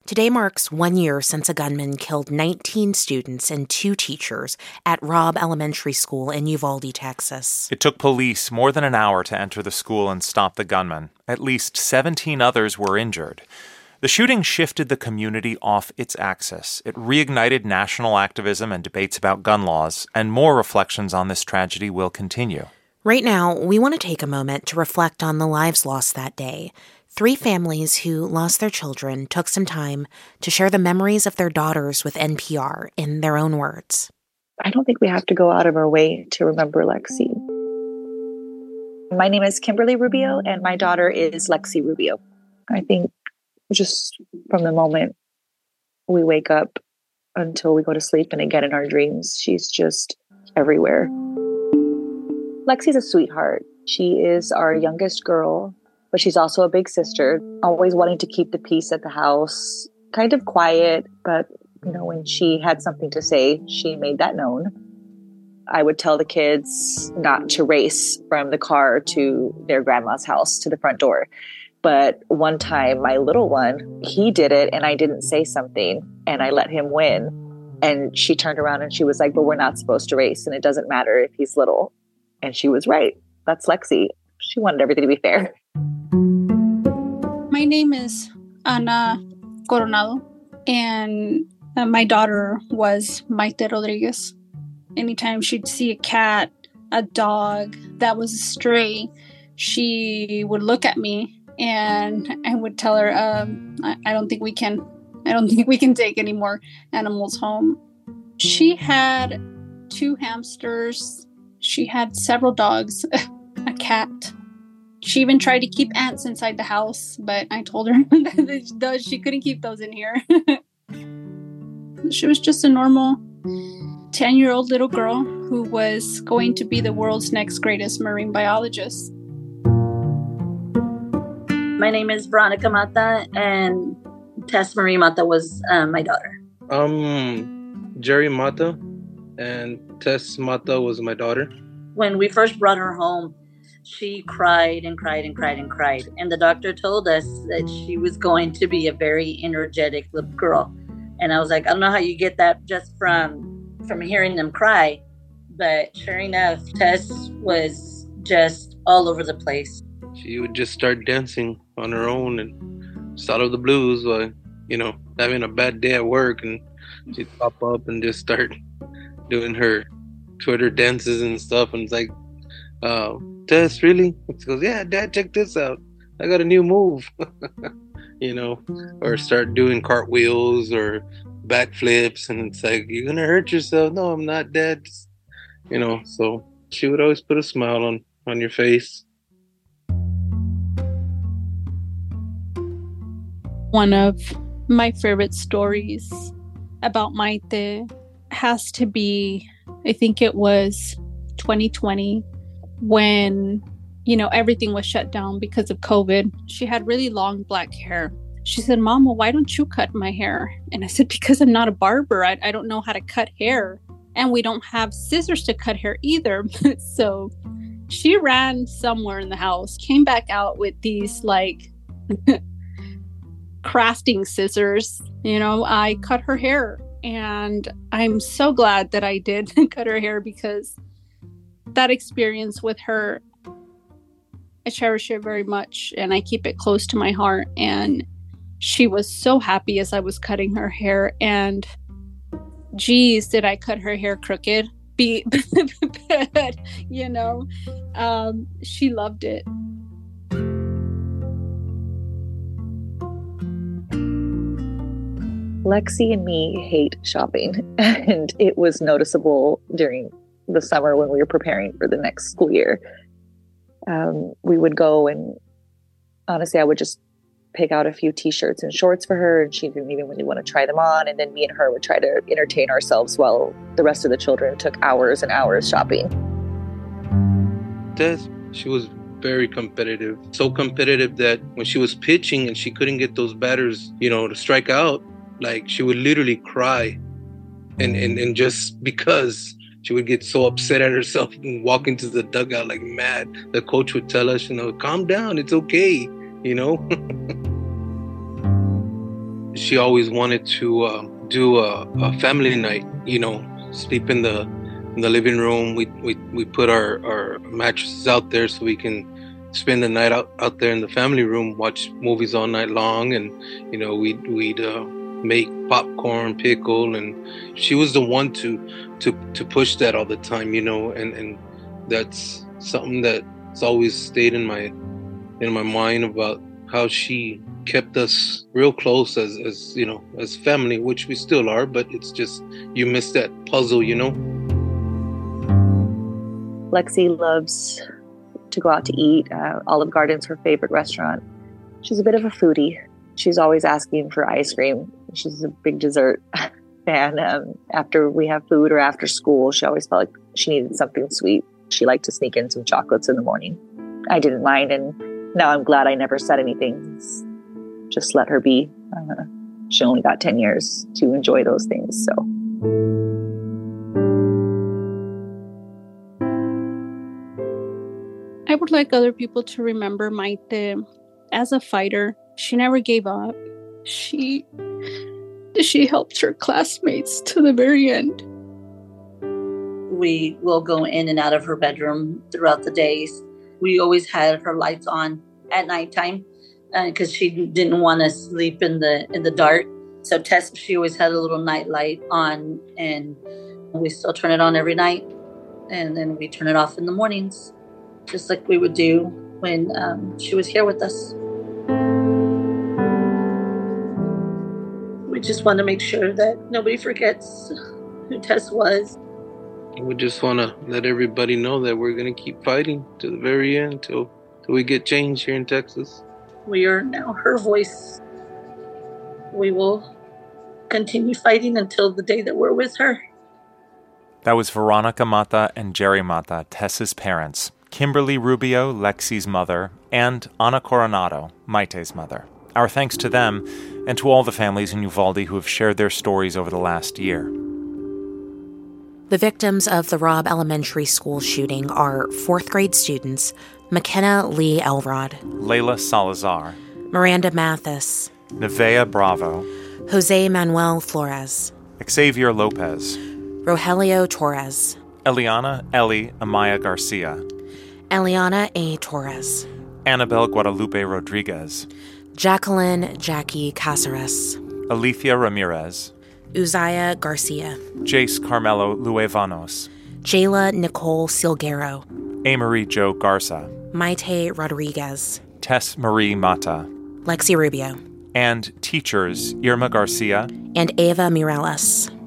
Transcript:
Today marks 1 year since a gunman killed 19 students and 2 teachers at Robb Elementary School in Uvalde, Texas. It took police more than an hour to enter the school and stop the gunman. At least 17 others were injured. The shooting shifted the community off its axis. It reignited national activism and debates about gun laws, and more reflections on this tragedy will continue. Right now, we want to take a moment to reflect on the lives lost that day. 3 families who lost their children took some time to share the memories of their daughters with NPR in their own words. I don't think we have to go out of our way to remember Lexi. My name is Kimberly Rubio, and my daughter is Lexi Rubio. I think just from the moment we wake up until we go to sleep and again in our dreams, she's just everywhere. Lexi's a sweetheart. She is our youngest girl, but she's also a big sister, always wanting to keep the peace at the house, kind of quiet, but when she had something to say, she made that known. I would tell the kids not to race from the car to their grandma's house to the front door. But one time, my little one, he did it and I didn't say something and I let him win. And she turned around and she was like, but we're not supposed to race and it doesn't matter if he's little. And she was right. That's Lexi. She wanted everything to be fair. My name is Ana Coronado, and my daughter was Maite Rodriguez. Anytime she'd see a cat, a dog that was a stray, she would look at me and I would tell her, I don't think we can take any more animals home. She had 2 hamsters. She had several dogs, a cat. She even tried to keep ants inside the house, but I told her that she couldn't keep those in here. She was just a normal 10-year-old little girl who was going to be the world's next greatest marine biologist. My name is Veronica Mata, and Tess Marie Mata was my daughter. Jerry Mata, and Tess Mata was my daughter. When we first brought her home, she cried and cried and cried and cried. And the doctor told us that she was going to be a very energetic little girl. And I was like, I don't know how you get that just from hearing them cry. But sure enough, Tess was just all over the place. She would just start dancing on her own and just out of the blues, having a bad day at work. And she'd pop up and just start doing her Twitter dances and stuff. And it's like, Tess, really? She goes, yeah, Dad, check this out. I got a new move. Or start doing cartwheels or backflips. And it's like, you're going to hurt yourself. No, I'm not, Dad. So she would always put a smile on your face. One of my favorite stories about Maite has to be, I think it was 2020, when, everything was shut down because of COVID. She had really long black hair. She said, Mama, why don't you cut my hair? And I said, because I'm not a barber. I don't know how to cut hair. And we don't have scissors to cut hair either. So she ran somewhere in the house, came back out with these crafting scissors. I cut her hair. And I'm so glad that I did cut her hair, because that experience with her, I cherish it very much and I keep it close to my heart. And she was so happy as I was cutting her hair. And geez, did I cut her hair crooked? But, she loved it. Lexi and me hate shopping, and it was noticeable during the summer when we were preparing for the next school year. We would go, and honestly, I would just pick out a few t-shirts and shorts for her, and she didn't even really want to try them on. And then me and her would try to entertain ourselves while the rest of the children took hours and hours shopping. Tess, she was very competitive. So competitive that when she was pitching and she couldn't get those batters, to strike out, she would literally cry. And just because she would get so upset at herself and walk into the dugout like mad, the coach would tell us, calm down, it's okay, she always wanted to do a family night, sleep in the living room. We put our mattresses out there so we can spend the night out there in the family room, watch movies all night long, and we'd make popcorn, pickle, and she was the one to push that all the time, and that's something that's always stayed in my mind about how she kept us real close as family, which we still are, but it's just you miss that puzzle, Lexi loves to go out to eat. Olive Garden's her favorite restaurant. She's a bit of a foodie. She's always asking for ice cream. She's a big dessert fan. After we have food or after school, she always felt like she needed something sweet. She liked to sneak in some chocolates in the morning. I didn't mind, and now I'm glad I never said anything. Just let her be. She only got 10 years to enjoy those things, so. I would like other people to remember Maite as a fighter. She never gave up. She helped her classmates to the very end. We will go in and out of her bedroom throughout the days. We always had her lights on at nighttime because she didn't want to sleep in the dark. So Tess, she always had a little night light on, and we still turn it on every night. And then we turn it off in the mornings, just like we would do when she was here with us. We just want to make sure that nobody forgets who Tess was. We just want to let everybody know that we're going to keep fighting to the very end till we get change here in Texas. We are now her voice. We will continue fighting until the day that we're with her. That was Veronica Mata and Jerry Mata, Tess's parents, Kimberly Rubio, Lexi's mother, and Ana Coronado, Maite's mother. Our thanks to them and to all the families in Uvalde who have shared their stories over the last year. The victims of the Robb Elementary School shooting are fourth-grade students McKenna Lee Elrod, Layla Salazar, Miranda Mathis, Nevaeh Bravo, Jose Manuel Flores, Xavier Lopez, Rogelio Torres, Eliana Ellie Amaya Garcia, Eliana A. Torres, Annabelle Guadalupe Rodriguez, Jacqueline Jackie Caceres, Alethea Ramirez, Uzziah Garcia, Jace Carmelo Luevanos, Jayla Nicole Silguero, Amory Jo Garza, Maite Rodriguez, Tess Marie Mata, Lexi Rubio, and teachers Irma Garcia and Ava Mireles.